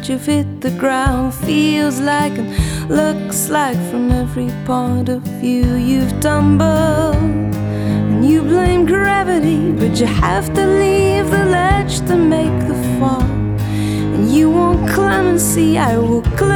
you've hit the ground. Feels like and looks like from every point of view you've tumbled. And you blame gravity, but you have to leave the ledge to make the fall. And you want clemency, I will